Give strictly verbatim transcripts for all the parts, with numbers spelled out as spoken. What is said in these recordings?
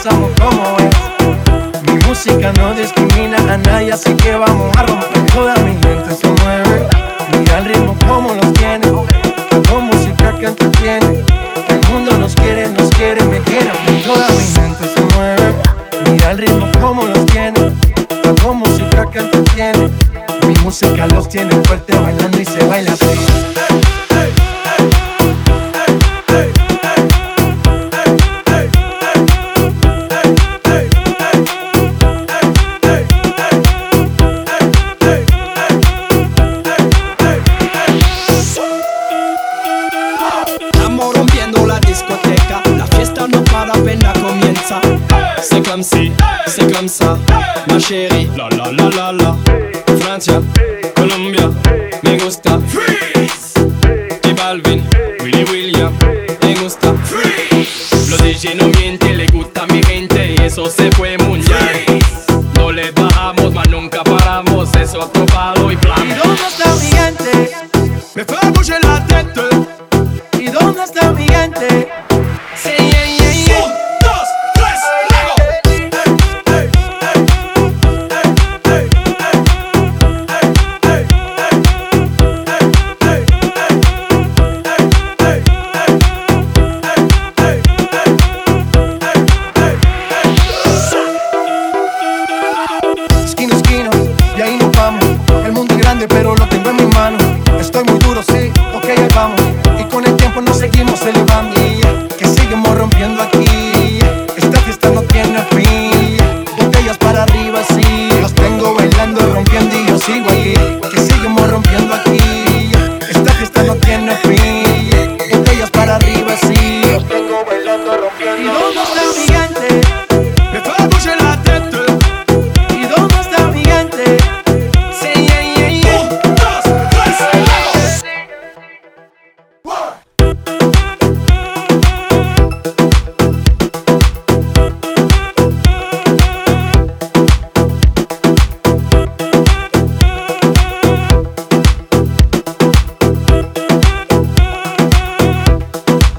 gozamos como es. Mi música no discrimina a nadie, así que vamos a romper. Toda mi gente se mueve. Mira el ritmo como los tiene. Hago música que entretiene. El mundo nos quiere, nos quiere, me quiere. Toda mi gente se mueve. Mira el ritmo como los tiene. Hago música que entretiene. Mi música los tiene fuerte bailando y se baila así. Estamos rompiendo la discoteca, la fiesta no para, apenas comienza. C'est comme si, c'est comme ça, ma chérie. La la la la la. Francia, Colombia, me gusta. Freeze. J Balvin, Willy William, me gusta. Freeze. Los D J no mienten, le gusta a mi gente y eso se fue mundial. No le bajamos, mas nunca paramos, es otro palo y plan. ¿Y dónde está mi gente? Me fait bouger la tête. ¿Y dónde está mi gente? Sí, yeah, yeah, yeah. Un, dos, tres, Esquina, esquina, y ahí nos vamos. El mundo es grande, pero lo tengo en mis manos. Estoy muy duro, sí, ok, ya vamos. Y con el tiempo nos seguimos elevando. Que seguimos rompiendo aquí. Esta fiesta no tiene fin. Botellas para arriba, sí. Los tengo bailando, rompiendo y yo sigo allí. Que seguimos rompiendo aquí. Esta fiesta no tiene fin. Botellas para arriba, sí. Los tengo bailando, rompiendo. ¿Y dónde está mi gente? me fait bouger la tête. ¿Y dónde está mi gente? Sí, yeah, yeah, yeah. Un, dos, tres,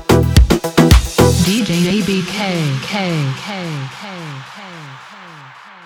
D J A B K K K K K K